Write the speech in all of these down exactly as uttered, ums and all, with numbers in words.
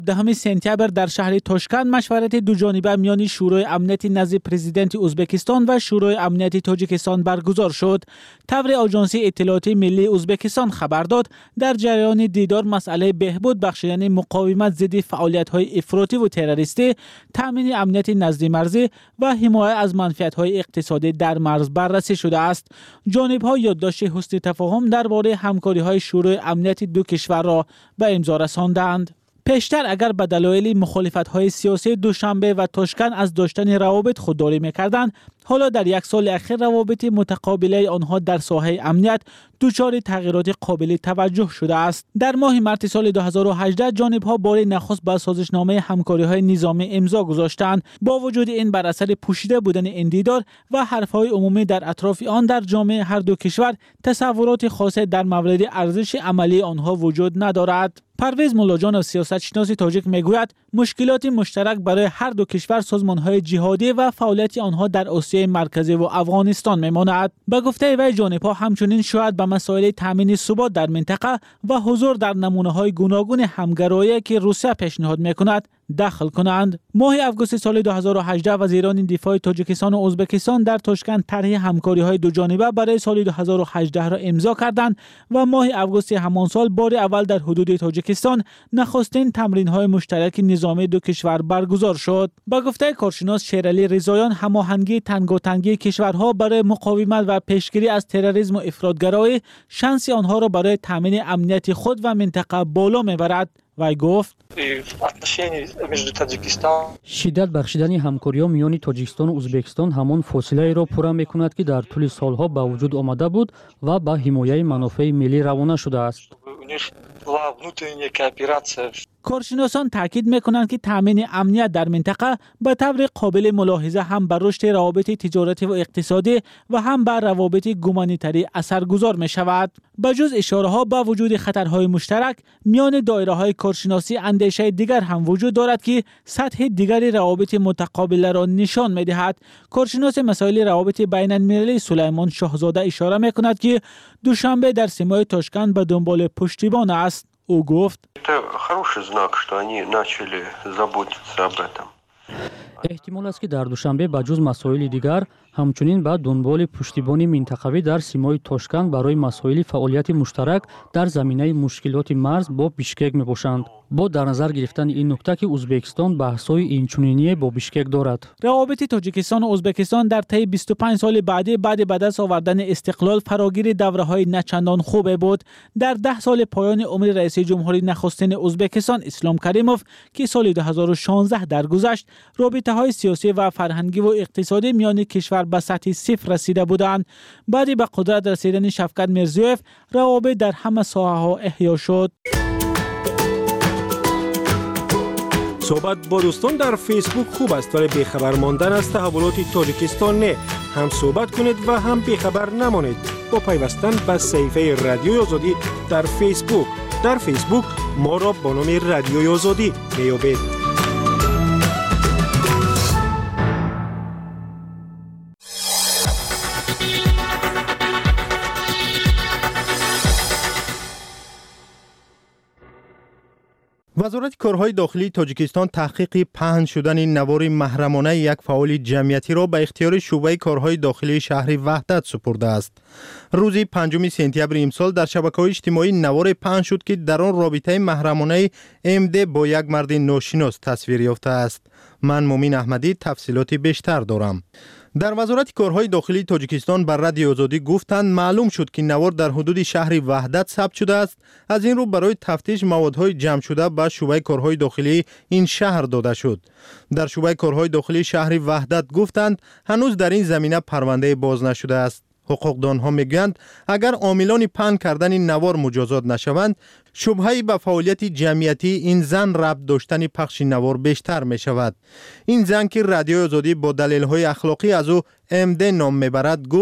دهم سپتامبر در شهر تاشکند مشورت دو جانبه میان شورای امنیت نزد پرزیدنت ازبکستان و شورای امنیت تاجیکستان برگزار شد. طور آژانس اطلاعاتی ملی ازبکستان خبر داد در جریان دیدار مسئله بهبود بخشیدن مقاومت ضد فعالیت‌های افراطی و تروریستی، تامین امنیت نزد مرزی و حمایت از منفعت‌های اقتصادی در مرز بررسی شده است. جانب‌ها یادداشت حسن تفاهم درباره همکاری‌های شورای امنیت دو کشور را به امضا رساندند. پیشتر اگر به دلایل مخالفت‌های سیاسی دوشنبه و تاشکند از داشتن روابط خودداری می‌کردند، حالا در یک سال اخیر روابط متقابله آنها در ساحه امنیت دچار تغییرات قابل توجه شده است. در ماه مارس سال دو هزار و هجده جانب‌ها بار نخست به سازشنامه همکاری‌های نظامی امضا گذاشتند. با وجود این بر اثر پوشیده بودن این دیدار و حرف‌های عمومی در اطراف آن در جامعه هر دو کشور تصورات خاصه در مورد ارزش عملی آنها وجود ندارد. پرویز ملاجان سیاستشناس تاجیک میگوید مشکلات مشترک برای هر دو کشور سازمان‌های جهادی و فعالیت آنها در آسیای مرکزی و افغانستان میماند. به گفته وی جانب‌ها همچنین شاید به مسائل تامین ثبات در منطقه و حضور در نمونه‌های گوناگون همگرایی که روسیه پیشنهاد می‌کند دخل کنند. ماه آگوست سال دو هزار و هجده وزیران دفاع تاجیکستان و ازبکستان در تاشکند طرح همکاری‌های دو جانبه برای سال دو هزار و هجده را امضا کردند و ماه آگوست همان سال بار اول در حدود تاجیکستان نخستین تمرین‌های مشترک نظامی دو کشور برگزار شد. با گفته کارشناس شیرعلی رضاییان هماهنگی تنگاتنگی کشورها برای مقاومت و پیشگیری از تروریسم و افراطگرایی شانس آنها را برای تامین امنیت خود و منطقه بالا می‌برد. وی گفت شدت بخشیدن همکاری‌ها میان تاجیکستان و ازبکستان همان فاصله‌ای را پورا می‌کند که در طول سالها به وجود آمده بود و به حمایت منافع ملی روانه شده است. کارشناسان تاکید می‌کنند که تامین امنیت در منطقه به طور قابل ملاحظه هم بر رشد روابط تجارتی و اقتصادی و هم بر روابط گومانیتری اثرگذار می‌شود. بجز اشاره‌ها به وجود خطرهای مشترک میان دایره‌های کارشناسی اندیشه دیگر هم وجود دارد که سطح دیگری روابط متقابل را نشان می‌دهد. کارشناس مسائل روابط بین‌المللی سلیمان شاهزاده اشاره می‌کند که دوشنبه در سیمای تاشکند به دنبال پشتیبان است. او گفت احتمال است که در دوشنبه به جز مسائل دیگر همچنین به دنبال پشتیبانی منطقوی در سیمای تاشکند برای مسائل فعالیت مشترک در زمینه مشکلات مرز با بیشکک میباشند. با در نظر گرفتن این نکته که ازبکستان بحث‌های اینچنینی با بیشکک دارد. روابط تاجیکستان و ازبکستان در طی بیست و پنج سال بعدی بعد به دست آوردن استقلال فراگیر دوره‌های نچندان خوب بود. در ده سال پایان عمر رئیس جمهوری نخستین ازبکستان اسلام کریموف که سال دو هزار و شانزده درگذشت، رابطه‌های سیاسی و فرهنگی و اقتصادی میان کشور به سطح صفر رسیده بودند. بعد به قدرت رسیدن شفقت میرزیوف روابط در همه ساحه‌ها احیا شد. صحبت با دوستان در فیسبوک خوب است ولی بیخبر ماندن از تحولات تاجیکستان نه. هم صحبت کنید و هم بیخبر نمانید با پیوستن به صفحه رادیوی آزادی در فیسبوک. در فیسبوک ما را با نام رادیوی آزادی میابید. وزارت کارهای داخلی تاجیکستان تحقیق پهن شدن نوار محرمانه یک فعال جمعیتی را به اختیار شعبه کارهای داخلی شهر وحدت سپرده است. روز پنجم سپتامبر امسال در شبکه‌های اجتماعی نوار پهن شد که در آن رابطه محرمانه امده با یک مرد ناشناس تصویر یافته است. من مومین احمدی تفصیلات بیشتر دارم. در وزارت کارهای داخلی تاجیکستان بر رادیو آزادی گفتند معلوم شد که نوار در حدود شهر وحدت ثبت شده است. از این رو برای تفتیش موادهای جمع شده به شعبه کارهای داخلی این شهر داده شد. در شعبه کارهای داخلی شهر وحدت گفتند هنوز در این زمینه پرونده باز نشده است. حقوقدانها میگویند اگر عاملان پهن کردن این نوار مجازات نشوند، شبهه‌ای به فعالیت جمعیتی این زن ربط داشتن پخش نوار بیشتر می شود. این زن که رادیو آزادی با دلیل‌های اخلاقی از او امده نام میبرد گفت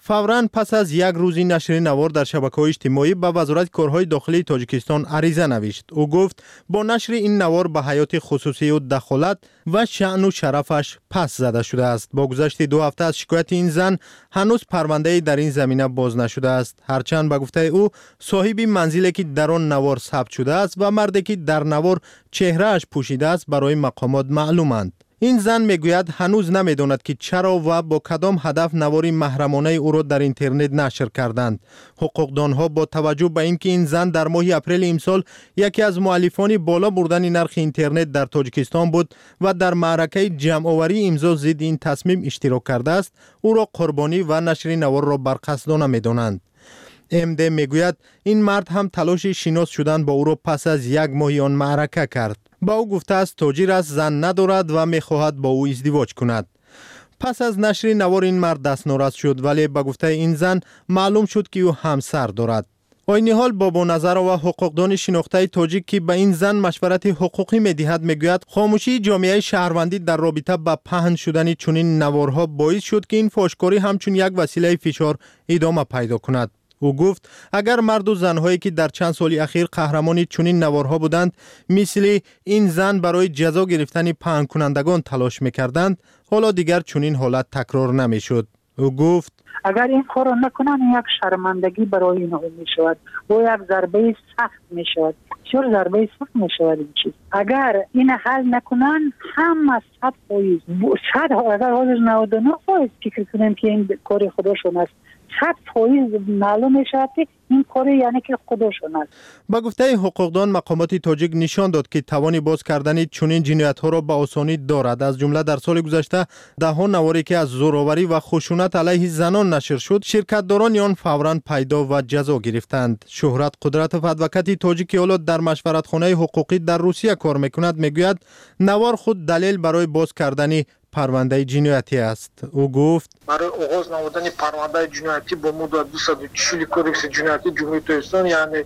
فوراً پس از یک روزی نشر نوار در شبکه‌های اجتماعی به وزارت کارهای داخلی تاجیکستان عریضه نوشت. او گفت با نشر این نوار به حیات خصوصی و دخالت و شأن و شرفش پس زده شده است. با گذشت دو هفته از شکایت این زن هنوز پرونده در این زمینه باز نشده است. هرچند به گفته او صاحب منزلی که در آن نوار ثبت شده است و مردی که در نوار چهرهش پوشیده است برای مقامات معلومند. این زن میگوید هنوز نمیداند که چرا و با کدام هدف نوار محرمانه او را در اینترنت نشر کردند. حقوقدانها با توجه به اینکه این زن در ماه اپریل امسال یکی از مؤلفان بالا بردن نرخ اینترنت در تاجیکستان بود و در معرکه جمع‌آوری امضا ضد این تصمیم اشتراک کرده است، او را قربانی و نشر نوار را برقصدانه میدانند. ام دی میگوید این مرد هم تلاش شناس شدن با او را پس از یک ماه آن معرکه کرد. با او گفته است تاجر است، زن ندارد و میخواهد با او ازدواج کند. پس از نشر نوار این مرد دستنوراست شد، ولی به گفته این زن معلوم شد که او همسر دارد. عین حال بابا نظر و حقوقدان شناخته تاجیک که به این زن مشورت حقوقی میدهد میگوید خاموشی جامعه شهروندی در رابطه با پهن شدن چنین نوارها باعث شد که این فحشکاری همچون یک وسیله فشار ادامه پیدا کند. او گفت اگر مرد و زنهایی که در چند سال اخیر قهرمان چنین نوارها بودند مثل این زن برای جزا گرفتن پهن کنندگان تلاش میکردند، حالا دیگر چنین حالت تکرار نمیشد. او گفت اگر این کار نکنند یک شرمندگی برای اینها می شود و یک ضربه سخت می شود. چرا ضربه سخت می شود این چیز؟ اگر این حل نکنند هم صد فایز صد اگر حاضر نود و نه فایز فکر کنیم که این کار خودشون است، صد فایز معلوم می شود که این کار یعنی که خودشون است. با گفته حقوقدان مقامات تاجیک نشان داد که توان باز کردن چنین جنایت ها را به آسانی دارد. از جمله در سال گذشته ده ها نواری که از زوراوری و خشونت علیه زنان نشر شد، شرکتداران آن فوراً پیدا و جزا گرفتند. شهرت قدرتوف ادوکات تاجیک که حالا در مشورتخانه حقوقی در روسیه کار میکند میگوید نوار خود دلیل برای باز کردن پرونده جنایتی است. او گفت برای آغاز نمودن پرونده جنایتی با ماده دویست و چهل کودکس جنایتی جمهوری تاجیکستان یعنی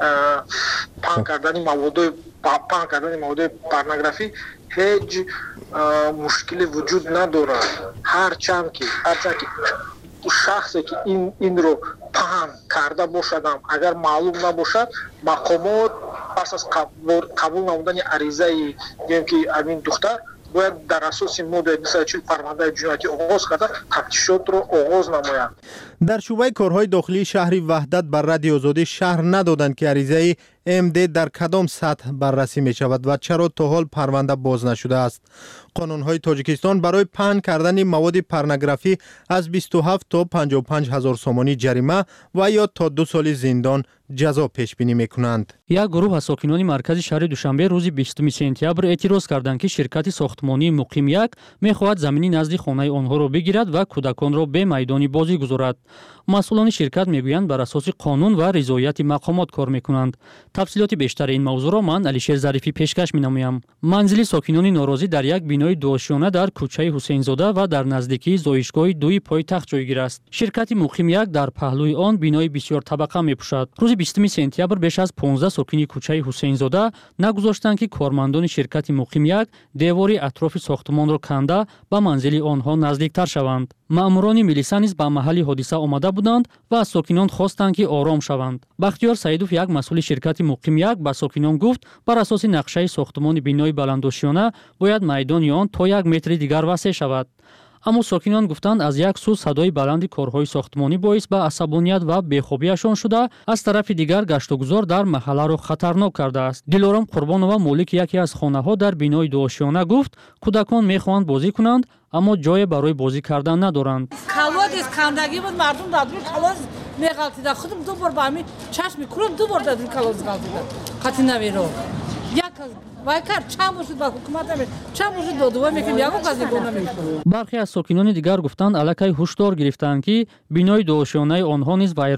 پهن کردن مواد پهن کردن مواد پورنوگرافی هیچ مشکلی وجود ندارد. هرچند که هرچند که شخصی که این این رو پهن کرده باشدم اگر معلوم نباشد مقامات پس از قبول قبول نمودن عریضه میگم که همین دختر باید در اساس ماده دویست و چهل پرونده جنایتی آغاز کرده تفتیشات رو آغاز نمایند. در شعبه کارهای داخلی شهر وحدت بر رد آزادی شهر ندادند که عریضه ام دی در کدام سطح بررسی می شود و چرا تا حال پرونده باز نشده است. قانون‌های تاجیکستان برای پهن کردن مواد پورنوگرافی از بیست و هفت تا پنجاه و پنج هزار سومانی جریمه و یا تا دو سال زندان جزا پیش بینی میکنند. یک گروه از ساکنان مرکز شهر دوشنبه روز بیستم سپتامبر اعتراض کردند که شرکت ساختمانی مقیم یک میخواهد زمینی نزد خانه آنها را بگیرد و کودکان را به میدان بازی گذارد. مسئولان شرکت میگویند بر اساس قانون و رضایت مقامات کار میکنند. تفصیلات بیشتر این موضوع را من علیشیر ظریفی پیشکش مینمایم. منزل ساکنان ناراضی در یک بینای دوآشیانه در کوچه حسین زاده و در نزدیکی زایشگاه دوی پایتخت جایگیر است. شرکت مقیم یک در پهلوی آن بینای بسیار طبقه میپوشد. روز بیستم سپتامبر بیش از پانزده ساکنی کوچه حسین زاده نگذاشتند که کارمندان شرکت مقیم یک دیواری اطراف ساختمان را کنده به منزل آنها نزدیکتر شوند. ماموران میلیسا نیز به محل حادثه آمده بودند و از ساکنان خواستند که آرام شوند. بختیار سعیدوف یک مسئول شرکت مقیم یک به ساکنان گفت بر اساس نقشه ساختمان بینای بلندآشیانه باید میدان آن تا یک متر دیگر وسیع شود. اما ساکنان گفتند از یک سو صدای بلند کارهای ساختمانی باعث به عصبانیت و بی‌خوابیشان شده، از طرف دیگر گشت و گذار در محله را خطرناک کرده است. دلارام قربانова مالک یکی از خانه‌ها در بینای دوآشیانه گفت کودکان می‌خواهند بازی کنند اما جای برای بازی کردن ندارند. کالود از کندگی بود مردم دادن کالود می‌غلطیدن خودم دو بار با همین چشم کورم دو بار دادن کالود غلطیدن خاطی نمیرو یک وای کار چند موجود با حکومت می چند موجود دو دو میکنیم یکو قضیه نمیکنیم. برخی از ساکنان دیگر گفتند الکی هشدار گرفتند که بینای دوآشیانه آنها نیز ویران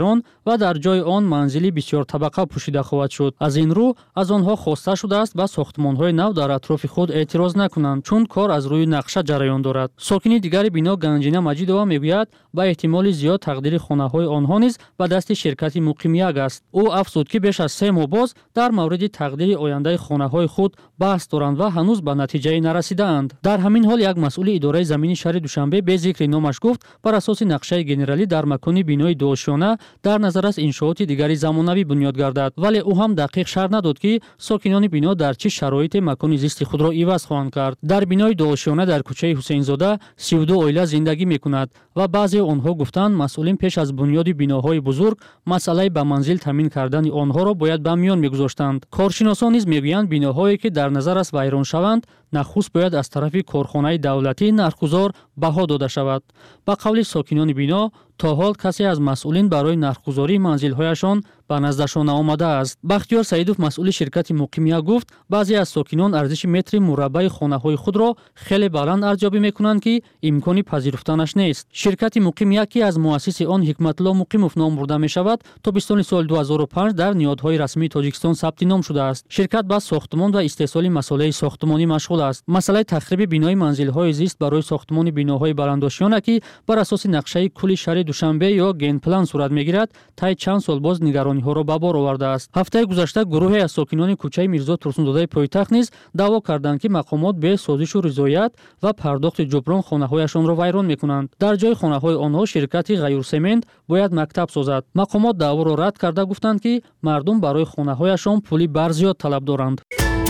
ва дар ҷои он манзили бисёртабақа пӯшида хоҳад шуд. Аз ин рӯ аз онҳо хоста шудааст ба сохтмонҳои нав дар атрофи худ эътироз накунанд, чун кор аз рӯи нақша ҷараён дорад. Сокини дигари бино Ганҷина Маҷидова мегӯяд, ба эҳтимоли зиёд тақдири хонаҳои онҳо низ ба дасти ширкати Муқимиак аст. ӯ афзуд, ки беш аз се моҳ боз дар мавриди тақдири ояндаи хонаҳои худ баҳс доранд ва ҳанӯз ба натиҷае нарасидаанд. дар ҳамин ҳол як масъули идораи замини шаҳри Душанбе бе зикри номаш гуфт, бар асоси нақшаи генералӣ дар макони бинои дуошёна дар назар аст иншооти дигари замонавӣ бунёд гардад, вале ӯ ҳам дақиқ шарҳ надод, ки сокинони бино дар чӣ шароите макони зисти худро иваз хоҳанд кард. дар бинои дуошёна дар кӯчаи Ҳусейнзода сию ду оила зиндагӣ мекунад ва баъзе онҳо гуфтанд масъулин пеш аз бунёди биноҳои бузург масъалаи ба манзил таъмин кардани онҳоро бояд ба миён мегузоштанд. коршиносон низ мегӯянд, биноҳое ки дар назар аст вайрон шаванд, нахуст бояд аз тарафи корхонаи давлатӣ нархгузор баҳо дода шавад. ба қавли сокинони бино, то ҳол касе аз масъулин барои нархгузории манзилҳояшон ба наздашон наомадааст. Бахтиёр Саидов, масъули ширкати Муқимиак, гуфт, баъзе аз сокинон арзиши метри мураббаи хонаҳои худро хеле баланд арзёбӣ мекунанд, ки имкони пазируфтанаш нест. ширкати Муқимиак, ки аз муассиси он Ҳикматулло Муқимов ном бурда мешавад, тобистони соли ду ҳазору панҷ дар ниҳодҳои расмии Тоҷикистон сабти ном шудааст. ширкат ба сохтмон ва истеҳсоли масолеҳи сохтмонӣ машғул аст. масъалаи тахриби бинои манзилҳои зист барои сохтмони биноҳои баландошиёна, ки бар асоси нақшаи кулли шаҳри Душанбе ё генплан сурат мегирад, таи чанд сол боз нигарониҳоро ба бор овардааст. ҳафтаи гузашта гурӯҳе аз сокинони кӯчаи Мирзо Турсундодаи пойтахт низ даъво карданд, ки мақомот бе созишу ризоят ва пардохти ҷуброн хонаҳояшонро вайрон мекунанд. дар ҷои хонаҳои онҳо ширкати Ғайурсемент бояд мактаб созад. мақомот даъворо рад карда гуфтанд, ки мардум барои хонаҳояшон пули барзиёд талаб доранд.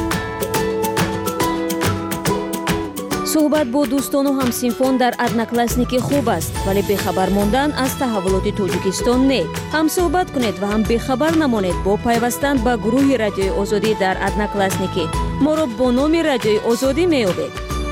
суҳбат бо дӯстону ҳамсинфон дар одноклассники хуб аст, вале бехабар мондан аз таҳаввулоти Тоҷикистон не. ҳам суҳбат кунед ва ҳам бехабар намонед бо пайвастан ба гурӯҳи Радиои Озодӣ дар одноклассники. моро бо номи Радиои Озодӣ меёбед.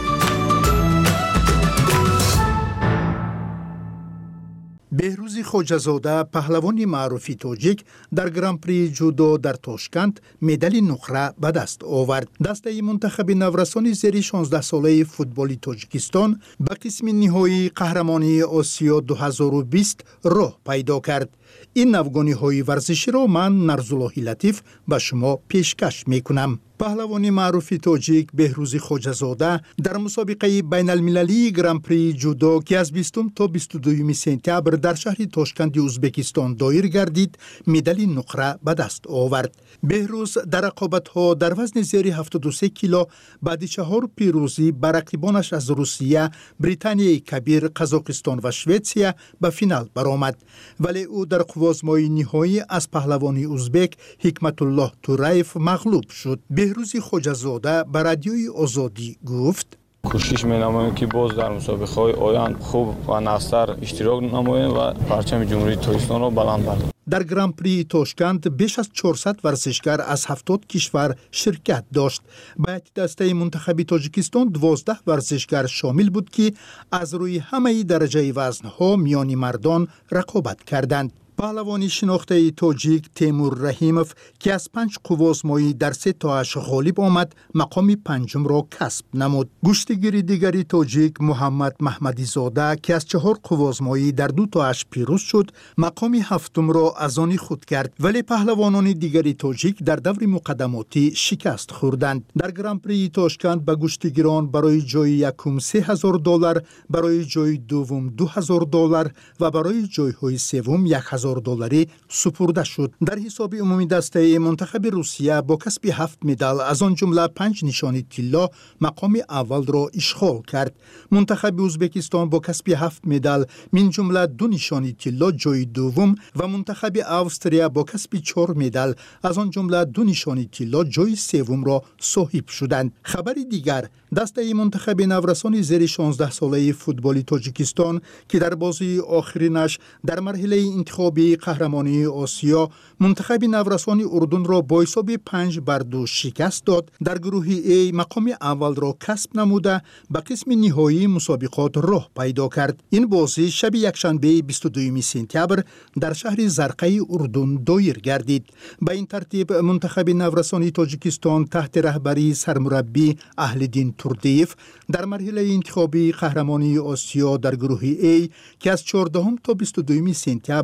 беҳрӯзи хоҷазода, паҳлавони маъруфи тоҷик, дар гран-прии ҷудо дар Тошкент медали нуқра ба даст овард. дастаи мунтахаби наврасони зери шонздаҳсолаи футболи Тоҷикистон ба қисми ниҳоии қаҳрамонии Осиё ду ҳазору бист роҳ пайдо кард. ин навгониҳои варзиширо ман Нарзуллоҳи Латиф ба шумо пешкаш мекунам. паҳлавони маъруфи тоҷик Беҳрӯзи Хоҷазода дар мусобиқаи байналмилалии гран-прии ҷудо, ки аз бистум то бисту дуюми сентябр дар шаҳри Тошканти Узбекистон доир гардид, медали нуқра ба даст овард. Беҳрӯз дар рақобатҳо дар вазни зери ҳафтоду се кило баъди чаҳор пирӯзӣ ба рақибонаш аз Русия, Британияи Кабир, Қазоқистон ва Шветсия ба финал баромад. Вале ӯ дар қувозмои ниҳоӣ аз паҳлавони узбек Ҳикматуллоҳ Тураев мағлуб шуд. беҳрӯзи Хоҷазода ба Радиои Озодӣ гуфт: кӯшиш менамоем, ки боз дар мусобиқаҳои оянд хуб ва навстар иштирок намоем ва парчами ҷумҳурии Тоҷикистонро баланд бардорем. дар гран-прии Тошкент беш аз чорсад варзишгар аз ҳафтод кишвар ширкат дошт. ба ҳайати дастаи мунтахаби Тоҷикистон дувоздаҳ варзишгар шомил буд, ки аз рӯи ҳамаи дараҷаи вазнҳо миёни мардон рақобат карданд. паҳлавони шинохтаи тоҷик Темур Раҳимов, ки аз панҷ қувозмоӣ дар се тоаш ғолиб омад, мақоми панҷумро касб намуд. гӯштигири дигари тоҷик Муҳаммад Маҳмадизода, ки аз чаҳор қувозмоӣ дар ду тоаш пирӯз шуд, мақоми ҳафтумро аз они худ кард. вале паҳлавонони дигари тоҷик дар даври муқаддамотӣ шикаст хӯрданд. дар гран-прии Тошкент ба гӯштигирон барои ҷои якум се ҳазор доллар, барои ҷои дуввум ду ҳазор доллар ва барои ҷойҳои севум як ҳазор долларӣ супурда шуд. дар ҳисоби умуми дастаи мунтахаби Русия бо касби ҳафт медал, аз он ҷумла панҷ нишони тилло, мақоми аввалро ишғол кард. мунтахаби Узбекистон бо касби ҳафт медал, мин ҷумла ду нишони тилло ҷои дуввум ва мунтахаби Австрия бо касби чор медал, аз он ҷумла ду нишони тилло ҷои севумро соҳиб шуданд. хабари дигар, дастаи мунтахаби наврасони зери шонздаҳсолаи футболи Тоҷикистон, ки дар бозии охиринаш дар марҳилаи интихоби қаҳрамонии Осиё мунтахаби наврасони Урдунро бо ҳисоби панҷ бар ду шикаст дод, дар гурӯҳи А мақоми аввалро касб намуда ба қисми ниҳоии мусобиқот роҳ пайдо кард. ин бозӣ шаби якшанбеи бисту дуюми сентябр дар шаҳри Зарқаи Урдун доир гардид. ба ин тартиб мунтахаби наврасони Тоҷикистон таҳти раҳбарии сармураббӣ Аҳлиддин Турдиев дар марҳилаи интихоби қаҳрамонии Осиё дар гурӯҳи А, ки аз чордаҳум то бисту дуюми сентябр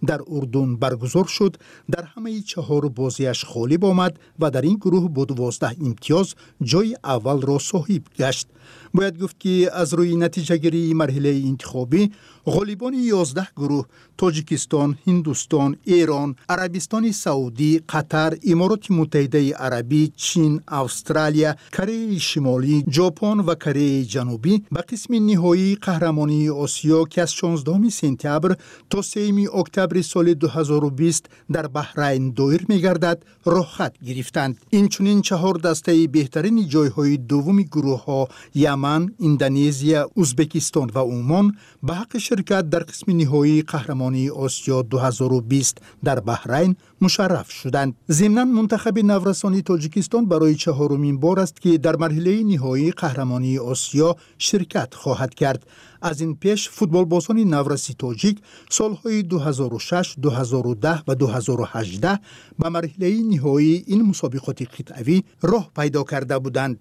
در اردن برگزار شد در همه چهار بازیش غالب آمد و در این گروه با دوازده امتیاز جای اول را صاحب گشت. باید گفت که از روی نتیجه گیری مرحله انتخابی غالبان یازده گروه تاجیکستان، هندوستان، ایران، عربستان سعودی، قطر، امارات متحده عربی، چین، استرالیا، کره شمالی، ژاپن و کره جنوبی به قسم نهایی قهرمانی آسیا که از شانزدهم سپتامبر تا سوم اکتبر سال دو هزار و بیست در بحرین دایر می‌گردد راه خط گرفتند. این چنین چهار دسته بهترین جایهای دوم گروه ها یمن، اندونزیا، ازبکستان و عمان به حق شرکت در قسم نهایی قهرمانی آسیا دو هزار و بیست در بحرین مشرف شدند. ضمناً منتخب نورسانی تاجیکستان برای چهارمین بار است که در مرحله نهایی قهرمانی آسیا شرکت خواهد کرد. از این پیش فوتبال بازان نورسی تاجیک سالهای دو هزار و شش، دو هزار و ده و دو هزار و هجده به مرحله نهایی این مسابقات قطعی راه پیدا کرده بودند.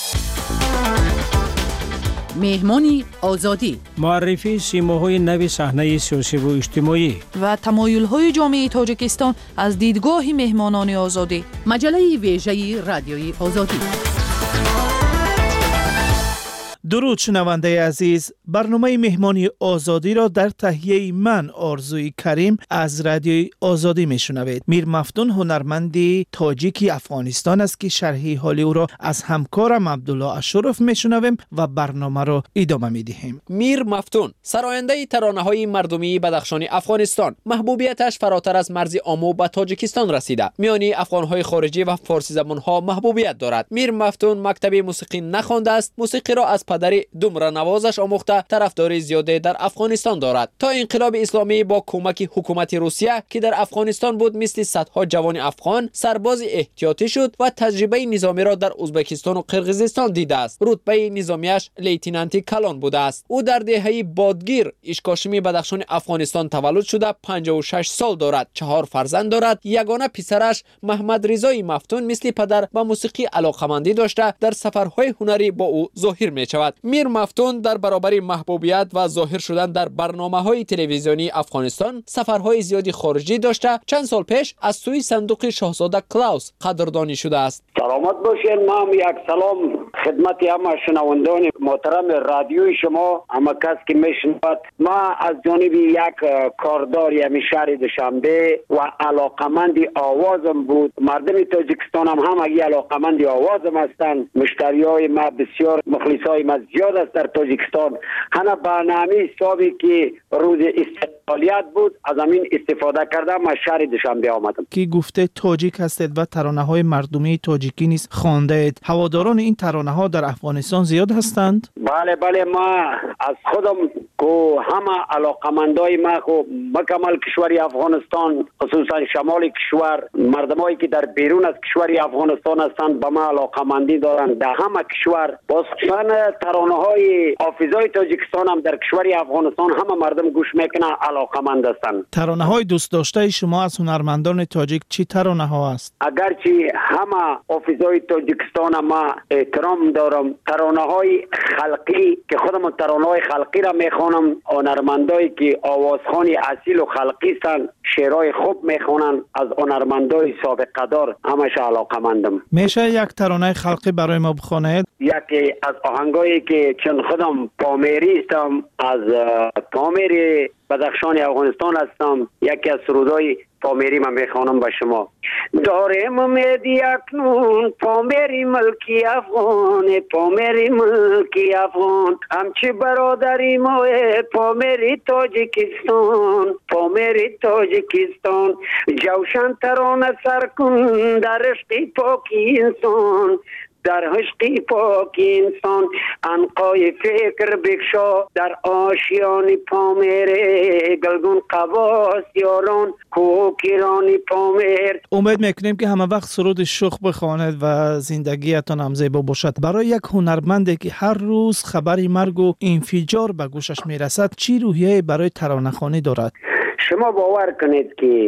مهمانی آزادی، معرفی سیماهای نو صحنه سیاسی و اجتماعی و تمایل‌های جامعه تاجیکستان از دیدگاه مهمانان آزادی. مجله ویژه رادیوی آزادی. درود شنونده عزیز، برنامه مهمانی آزادی را در تهیه من آرزوی کریم از رادیوی آزادی میشنوید. میر مفتون هنرمندی تاجیکی افغانستان است که شرح حال او را از همکارم عبدالله اشرف میشنویم و برنامه را ادامه میدهیم. میر مفتون سراینده ترانه‌های مردمی بدخشان افغانستان، محبوبیتش فراتر از مرز آمو به تاجیکستان رسیده. میانی افغان‌های خارجی و فارسی زبان‌ها محبوبیت دارد. میر مفتون مکتب موسیقی نخوانده است، موسیقی را از پدر دومره نوازش آموخته طرفداری زیاده در افغانستان دارد. تا انقلاب اسلامی با کمک حکومت روسیه که در افغانستان بود مثل صدها جوان افغان سرباز احتیاطی شد و تجربه نظامی را در ازبکستان و قرقیزستان دیده است. رتبه نظامیش لیتنانتی کلان بوده است. او در دهه بادگیر اشکاشمی بدخشان افغانستان تولد شده، پنجاه و شش سال دارد، چهار فرزند دارد. یگانه پسرش محمد رضای مفتون مثل پدر به موسیقی علاقمندی داشته در سفرهای هنری با او ظاهر می شود. میر مفتون در برابر محبوبیت و ظاهر شدن در برنامه‌های تلویزیونی افغانستان سفرهای زیادی خارجی داشته. چند سال پیش از سوی صندوق شاهزاده کلاوس قدردانی شده است. سلامت باشین. ما یک سلام خدمت همه شنوندگان محترم رادیوی شما، همه کس که میشنود. ما از جانب یک کاردار یمی شهر دوشنبه و علاقمند آوازم بود، مردم تاجیکستان هم همگی علاقمند آوازم هستند. مشتریای ما بسیار، مخلصای ما زیاد است در تاجیکستان. هنه برنامه حسابی که روز استقلالیت بود از همین استفاده کردم. ما شهر دوشنبه آمدم. کی گفته تاجیک هستید و ترانه‌های مردمی تاجیکی نیز خوانده اید. هواداران این ترانه‌ها در افغانستان زیاد هستند؟ بله بله، ما از خودم که همه علاقمندای ما خو مکمل کشوری افغانستان، خصوصا شمال کشور، مردمایی که در بیرون از کشوری افغانستان هستند به ما علاقمندی دارند. در همه کشور باز ترانه‌های حافظای تاجیکستان هم در کشوری افغانستان همه مردم گوش میکنن، علاقمند هستند. ترانه‌های دوست داشته شما از هنرمندان تاجیک چی ترانه‌ها است؟ اگرچه همه حافظای تاجیکستان ما احترام دارم، ترانه‌های خلقی که خودم ترانه‌های خلقی را میخوانم، هنرمندایی که آوازخوانی اصیل و خلقی هستند شعرهای خوب میخوانند، از هنرمندای سابقه دار همش علاقمندم. میشه یک ترانه خلقی برای ما بخوانید؟ یکی از آهنگایی که چون خودم پامیری هستم، از پامیر بدخشان افغانستان هستم، یکی از سرودای پامیری من میخوانم با شما. دارم امیدی اکنون پامیری ملکی افغان، پامیری ملکی افغان، همچی برادری ما پامیری تاجیکستان، پامیری تاجیکستان، جوشن ترانه سر کن در عشق پاکی انسان، در عشق پاک انسان، عنقای فکر بکشا در آشیان پامیره، گلگون قواس یاران کوکیران پامیر. امید میکنیم که همه وقت سرود شوق بخواند و زندگیتان هم زیبا باشد. برای یک هنرمندی که هر روز خبری مرگ و انفجار به گوشش میرسد چی روحیه برای ترانه‌خوانی دارد؟ شما باور کنید که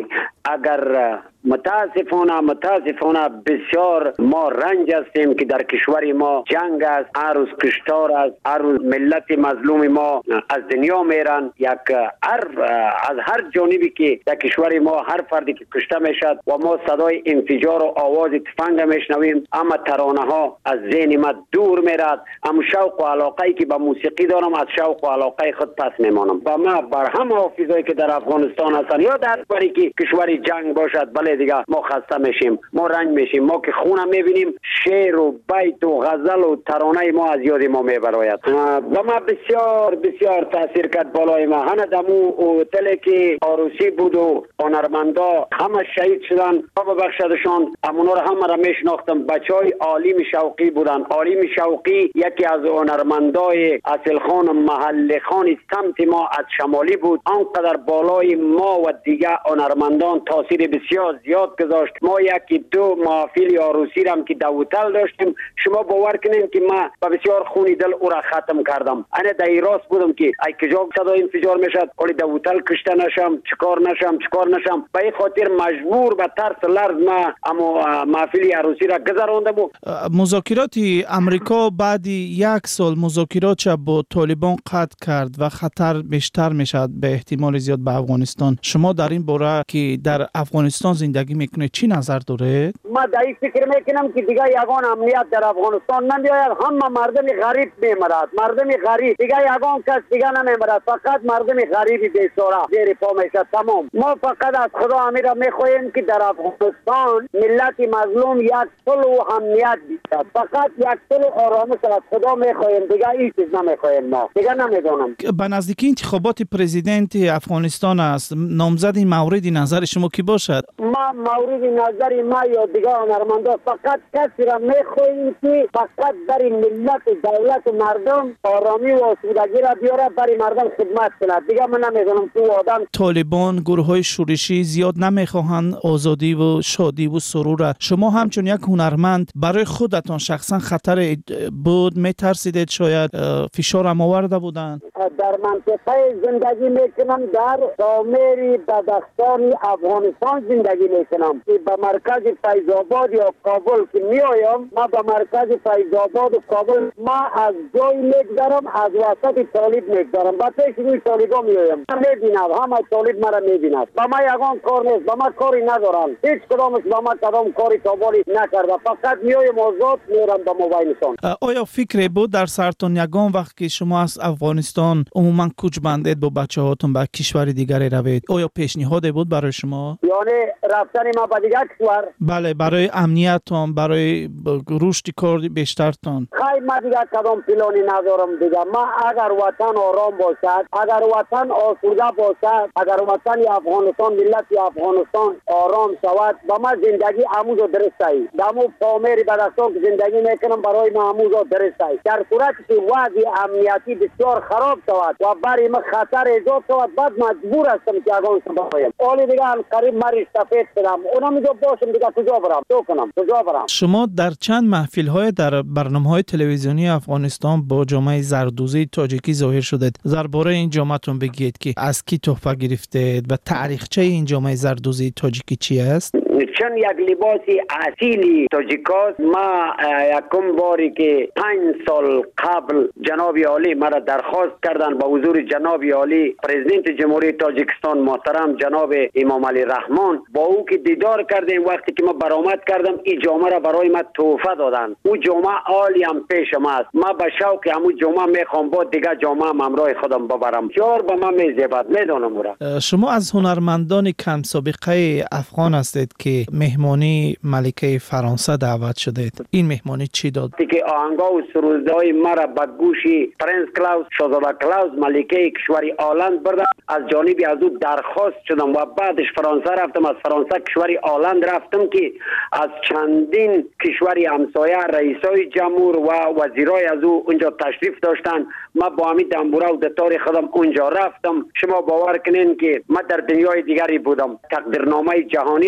اگر متاسفانه متاسفانه بسیار ما رنج هستیم که در کشور ما جنگ است، هر روز کشتار است، هر روز ملت مظلوم ما از دنیا میرن. یک هر از هر جانبی که در کشور ما هر فردی که کشته میشد و ما صدای انفجار و آواز تفنگ میشنویم، اما ترانه ها از ذهن ما دور میرد. اما شوق و علاقه که به موسیقی دارم، از شوق و علاقه خود پس میمانم. و ما بر هم حافظایی که در افغانستان هستن یا در کشوری که کشور جنگ باشد، بله دیگه ما خسته میشیم، ما رنج میشیم. ما که خونه میبینیم شعر و بیت و غزل و ترانه ما از یاد ما میبراید. و ما بسیار بسیار تاثیر کرد بالای ما. هنه دمو هتلی که عروسی بود و هنرمندا همه شهید شدن، خدا ببخشدشان. امونا رو همه را میشناختم. بچهای عالم شوقی بودن. عالم شوقی یکی از هنرمندای اصل خان محل خان سمت ما از شمالی بود. آنقدر بالای ما و دیگه هنرمندان تاثیر بسیار زیاد گذاشت. ما یکی دو محافل عروسی را هم که در هتل داشتیم، شما باور کنین که ما با بسیار خونی دل او را ختم کردم. انا در ایراس بودم که ای کجا صدای انفجار میشد، ولی در هتل کشته نشم، چیکار نشم چیکار نشم. به این خاطر مجبور به ترس لرز ما اما محفل عروسی را گذرانده بود. مذاکرات امریکا بعد یک سال مذاکرات با طالبان قطع کرد و خطر بیشتر میشد به احتمال زیاد به افغانستان. شما در این باره که در افغانستان زندگی میکنه چی نظر دارید؟ ما در این فکر میکنم که دیگه یگان امنیت در افغانستان نمیاید. همه مردم غریب میمرد، مردم غریب دیگه یگان کس دیگه نمیمرد، فقط مردم غریبی بیچاره زیر پا میشه. تمام. ما فقط از خدا امیر میخواهیم که در افغانستان ملت مظلوم یک صلح و امنیت بیشتر، فقط یک صلح و آرامش از خدا میخواهیم، دیگه هیچ چیز نمیخواهیم. ما دیگه نمیدونم. به نزدیکی انتخابات پرزیدنت افغانستان است، نامزد مورد نظر شما کی باشد؟ ما مورد نظر ما یا دیگه هنرمندا فقط کسی را میخواهیم که فقط برای ملت دولت و مردم آرامی و آسودگی را بیاره، برای مردم خدمت کنه. دیگه من نمیدونم تو آدم. طالبان گروه های شورشی زیاد نمیخواهند آزادی و شادی و سرور. شما همچون یک هنرمند برای خودتان شخصا خطر بود میترسیدید؟ شاید فشار هم آورده بودند؟ در منطقه زندگی میکنم، در سامری بدخشان افغانستان زندگی میکنم که به مرکز فیض آباد یا کابل که میایم. ما به مرکز فیض آباد و کابل ما از جای میگذرم، از وسط طالب میگذرم، با پیش روی طالبا میایم. میبینم همه طالب مرا میبیند. با ما یگان کار نیست، با ما کاری ندارن، هیچ کدامش با ما کدام کاری تابالی نکرده. فقط میایم آزاد میرم به موبایلشان. آیا فکری بود در سرتون یگان وقت که شما از افغانستان عموما کوچ بندید با بچه هاتون به کشور دیگری روید، آیا پیشنهادی بود برای شما؟ یعنی رفتن ما به دیگر کشور؟ بله، برای امنیتتان، برای رشد کار بیشترتان. خیلی ما دیگر کدام پلانی ندارم دیگه. ما اگر وطن آرام باشد، اگر وطن آسوده باشد، اگر وطن افغانستان ملت افغانستان آرام شود، با ما زندگی عمود و درست است. دمو پامری بدستان که زندگی میکنم برای ما عمود و درست است. در صورتی که وضع امنیتی بسیار خراب شود و برای ما خطر ایجاد شود، بعد مجبور هستم که افغانستان باید. اولی دیگه قریب مریض سفید شدم، اونا میگه باشم دیگه کجا برم؟ چه کنم؟ کجا برم؟ شما در چند محفل های در برنامه‌های تلویزیونی افغانستان با جامعه زردوزی تاجیکی ظاهر شدید. درباره این جامعه‌تون بگید که از کی تحفه گرفتید و تاریخچه این جامعه زردوزی تاجیکی چی است؟ چون یک لباسی اصیلی تاجیکاست. ما یکم باری که پنج سال قبل جناب عالی مرا درخواست کردن به حضور جناب عالی پرزیدنت جمهوری تاجیکستان محترم جناب امام علی رحمان، با او که دیدار کردیم، وقتی که ما برآمد کردم این جامعه را برای ما تحفه دادن. او جامعه عالی هم پیش ما است. ما به شوق همو جامعه میخوام با دیگه جامعه هم همراه خودم ببرم. چهار به ما میزبد میدونم را. شما از هنرمندان کم سابقه افغان هستید که مهمانی ملکه فرانسه دعوت شدید. این مهمانی چی داد؟ که آهنگا و سرودهای مرا به گوشی پرنس کلاوس شاهزاده کلاوس ملکه کشوری آلند بردم. از جانبی از او درخواست شدم و بعدش فرانسه رفتم. از فرانسه کشوری آلند رفتم که از چندین کشوری همسایه رئیسای جمهور و وزیرای از او اونجا تشریف داشتن. ما با همین دنبوره و دتار خودم اونجا رفتم. شما باور کنین که ما در دنیای دیگری بودم. تقدیرنامه جهانی را دادن.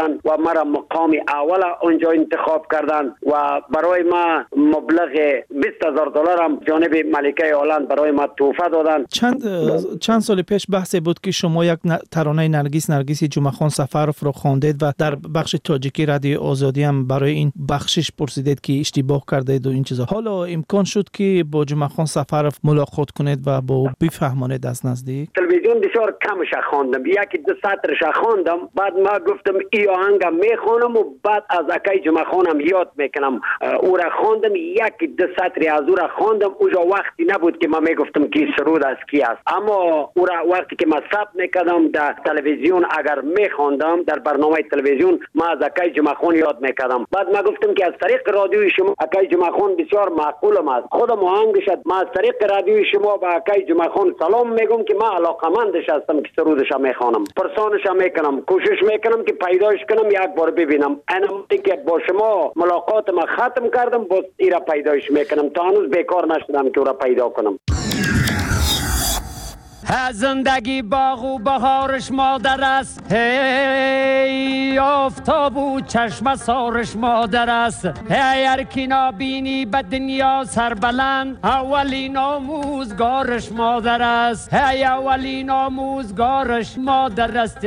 کردن و مرا مقام اول اونجا انتخاب کردن و برای ما مبلغ بیست هزار دلار هم جانب ملکه هلند برای ما تحفه دادن. چند چند سال پیش بحث بود که شما یک ترانه نرگس نرگسی جمعه خان سفرف رو خواندید و در بخش تاجیکی رادیو آزادی هم برای این بخشش پرسیدید که اشتباه کردید و این چیزا. حالا امکان شد که با جمعه خان سفرف ملاقات کنید و با او بفهمانید از نزدیک؟ تلویزیون بسیار کمش خواندم، یکی دو سطرش خواندم، بعد ما گفتم ای آهنگ میخوانم و بعد از اکای جمعه خانم یاد میکنم. او را خواندم، یکی دو سطری از او را خواندم. اونجا وقتی نبود که ما میگفتم کی سرود از کی است، اما او را وقتی که ما ثبت میکردم در تلویزیون اگر میخواندم در برنامه تلویزیون ما از اکای جمعه خان یاد میکردم. بعد ما گفتم که از طریق رادیوی شما اکای جمعه خان بسیار معقولم است، خودم آهنگش ما از طریق رادیوی شما با اکای جمعه خان سلام میگم که ما علاقمندش هستم که سرودش میخوانم، پرسانش میکنم، کوشش میکنم که پیداش کنم یک بار ببینم. انا که با شما ملاقات ما ختم کردم باز ایرا پیداش میکنم، تا هنوز بیکار نشدم که او را پیدا کنم. زندگی باغ و بهارش مادر است، هی آفتاب و چشم سارش مادر است. هی هر کی نابینی به دنیا سربلند، اولین آموزگارش مادر است. هی اولین آموزگارش مادر است.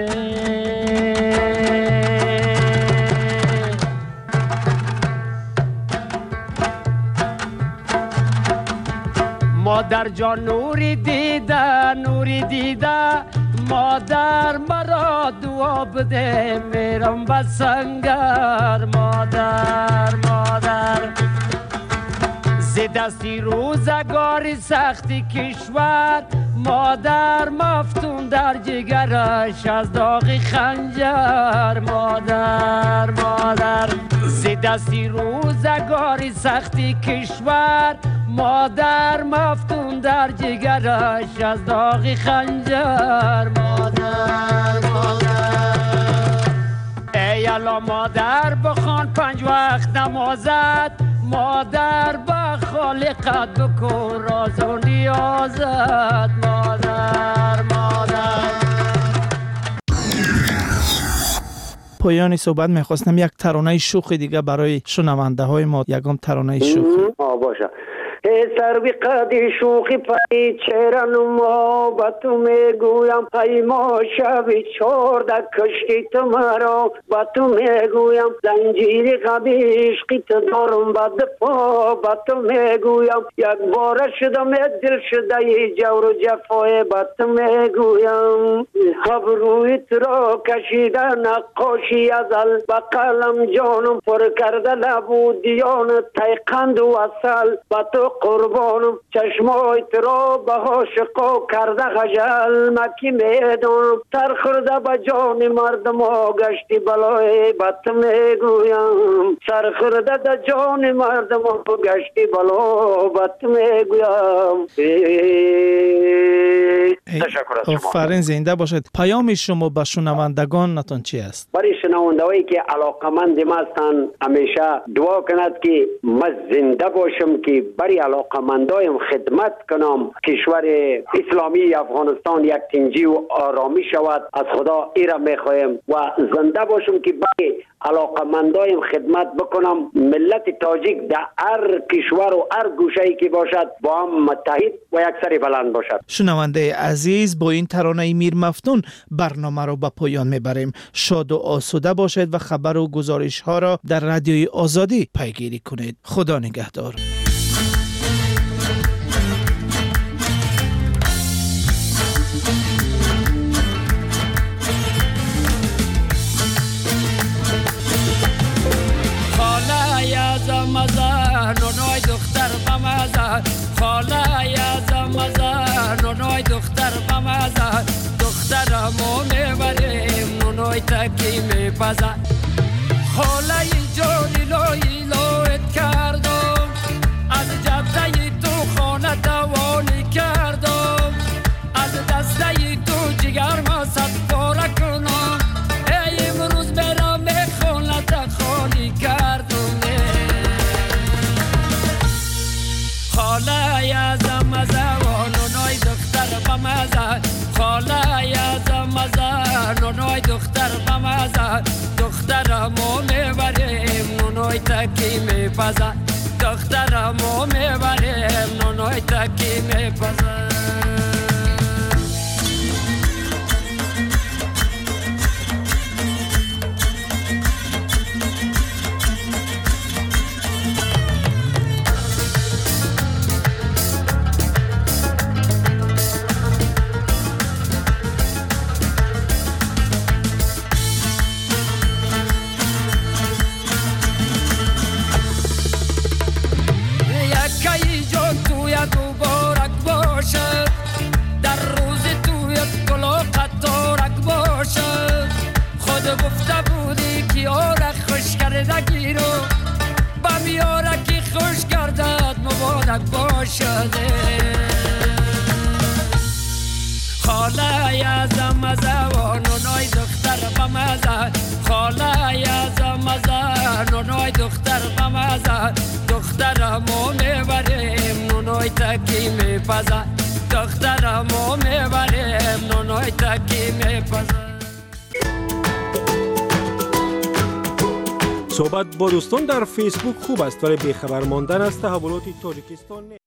مادر جان نوری دیده نوری دیده، مادر مرا دعا بده میرم به سنگر. مادر مادر زی دستی روزگاری سختی کشور، مادر مفتون در جگرش از داغ خنجر. مادر مادر زی دستی روزگاری سختی کشور، مادر مفتون در جگرش از داغ خنجر. مادر مادر ای الا مادر بخوان پنج وقت نمازت، مادر با خالقت بکن راز و نیازت. مادر مادر پایان صحبت میخواستم یک ترانه شوخ دیگه برای شنونده های ما، یکم ترانه شوخ. آه باشه. ای سروی قدی شوخی پایی چرا نما با تو میگویم، ای ما شبی چورده کشتی تو مرا با تو میگویم، زنجیری قدی عشقی تو دارم با دفا با تو میگویم، یک بار شدم دل شده ای جور و جفای با تو میگویم. ابروی تو را کشیده نقاشی ازل، با قلم جانم پر کرده لبو دیان، تیقند و اصل با تو قربانم. چشمای تو را به عاشقا کرده خجل، مکی میدونم تر خورده به جان مردم ها گشتی بلای با تو میگویم. سر خورده به جان مردم ها گشتی بلا با تو میگویم. تشکر از شما. آفرین، زنده باشد. پیام شما به شنوندگان نتون چی است؟ برای شنوندهایی که علاقمند ما هستند همیشه دعا کند که ما زنده باشم که برای علاقمندایم خدمت کنم، کشور اسلامی افغانستان یک تنجی و آرامی شود. از خدا ایرا میخوایم و زنده باشم که برای علاقمندایم خدمت بکنم. ملت تاجیک در هر کشور و هر گوشه‌ای که باشد با هم متحد و یک سری بلند باشد. شنونده عزیز، با این ترانه میر مفتون برنامه رو به پایان میبریم. شاد و آسوده باشید و خبر و گزارش ها را در رادیوی آزادی پیگیری کنید. خدا نگهدار. نونای دختر بمزه، خاله یازم مزه، نونای دختر بمزه، دخترمو میبریم نونای تکی میپزه. خاله جانی لای لایت کردم، از جبزه تو خانه دوانی کردم، از دسته تو جگر ما صد پاره کنم. ای امروز برام میخونه خالی کردم. خاله یازم مزه و نونای دختر بمزه، خاله یازم مزه نونای دختر بمزه دخترمو میبریم نونای تکی میپزه دخترمو میبریم نونای تکی میپزه مبارک باشه در روز توی گلا قطارک باشه خود گفته بودی که یارک خوش کرده گیرو بم یارکی خوش کردد مبارک باشه خاله یازم مزه و نونای دختر بمزه خاله یازم مزه نونای دختر بمزه دخترمو میبریم نونای تکی میپزه دخترمو میبریم نونای تکی میپزه. صحبت با دوستان در فیسبوک خوب است ولی بیخبر ماندن از تحولات تاجیکستان